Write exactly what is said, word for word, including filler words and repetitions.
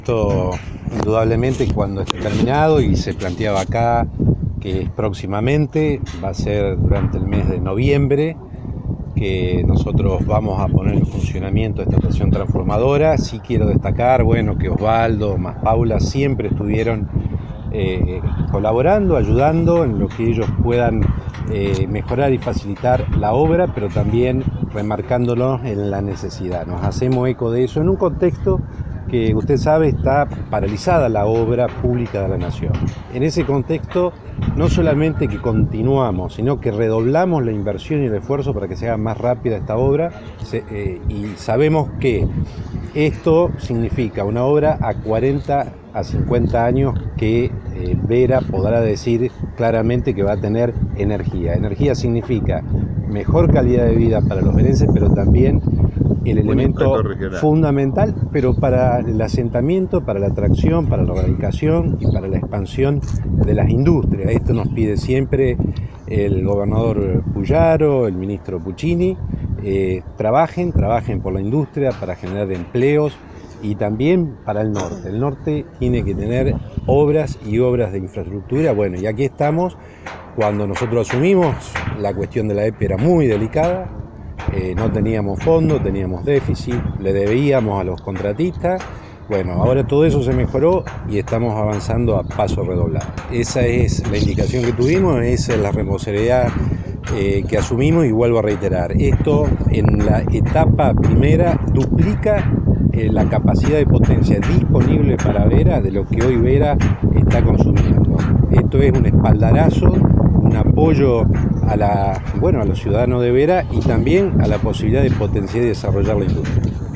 Esto indudablemente cuando esté terminado, y se planteaba acá que es próximamente, va a ser durante el mes de noviembre que nosotros vamos a poner en funcionamiento esta estación transformadora. Sí quiero destacar, bueno, que Osvaldo más Paula siempre estuvieron eh, colaborando, ayudando en lo que ellos puedan eh, mejorar y facilitar la obra, pero también remarcándonos en la necesidad. Nos hacemos eco de eso en un contexto que usted sabe está paralizada la obra pública de la Nación. En ese contexto, no solamente que continuamos, sino que redoblamos la inversión y el esfuerzo para que se haga más rápida esta obra, se, eh, y sabemos que esto significa una obra a cuarenta a cincuenta años que eh, Vera podrá decir claramente que va a tener energía. Energía significa mejor calidad de vida para los verenses, pero también el elemento fundamental, pero para el asentamiento, para la atracción, para la radicación y para la expansión de las industrias. Esto nos pide siempre el gobernador Puyaro, el ministro Puccini. Eh, trabajen, trabajen por la industria para generar empleos y también para el norte. El norte tiene que tener obras y obras de infraestructura. Bueno, y aquí estamos. Cuando nosotros asumimos, la cuestión de la E P E era muy delicada. Eh, no teníamos fondos, teníamos déficit, le debíamos a los contratistas. Bueno, ahora todo eso se mejoró y estamos avanzando a paso redoblado. Esa es la indicación que tuvimos, esa es la responsabilidad eh, que asumimos, y vuelvo a reiterar, esto en la etapa primera duplica eh, la capacidad de potencia disponible para Vera de lo que hoy Vera está consumiendo. Esto es un espaldarazo, un apoyo a la, bueno, a los ciudadanos de Vera y también a la posibilidad de potenciar y desarrollar la industria.